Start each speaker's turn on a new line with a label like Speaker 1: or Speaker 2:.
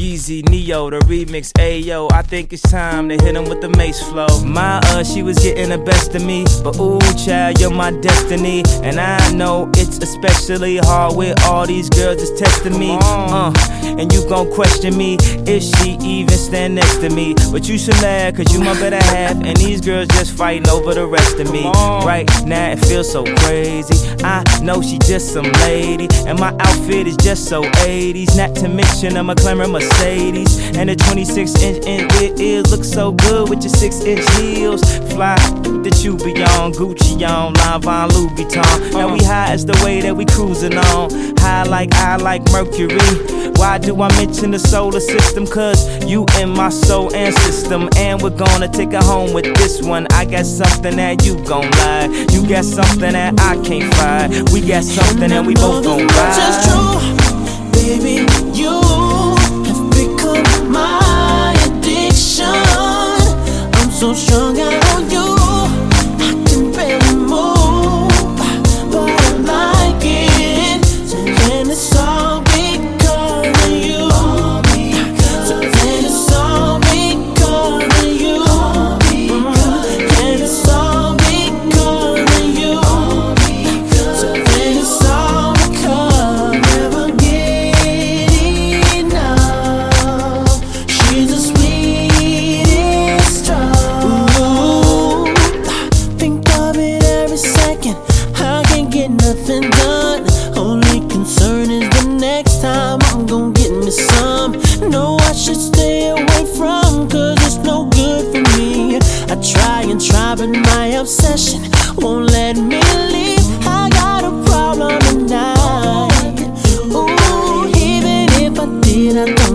Speaker 1: Yeezy, Neo, the remix, ayo. I think it's time to hit him with the Mace flow. My she was getting the best of me, but ooh, child, you're my destiny. And I know it's especially hard with all these girls that's testing me. And you gon' question me if she even stand next to me. But you should laugh, cause you my better half, and these girls just fighting over the rest of me. Right now it feels so crazy. I know she just some lady, and my outfit is just so 80s. Not to mention I'm a glamour Mercedes, and the 26-inch it is look so good with your 6-inch heels. Fly that you be on, Gucci on, Lanvin, Louis Vuitton. Now we high as the way that we cruising on. High like I like Mercury. Why do I mention the solar system? Cause you in my soul and system, and we're gonna take it home with this one. I got something that you gon' lie. You got something that I can't find. We got something that we both gon' ride.
Speaker 2: Just true, baby, you have become my addiction. I'm so strung out on you, I can barely move, but I like it, and it's all because of you. So then it's all because of you, and it's all because of you. So then it's all because never get enough. She's the sweetest drug. Ooh, think of it every second. I can't get nothing done. Only concern is the next time I'm gon' get me some. No, I should stay away from, cause it's no good for me. I try and try, but my obsession won't let me leave. I got a problem tonight. Ooh, even if I did, I don't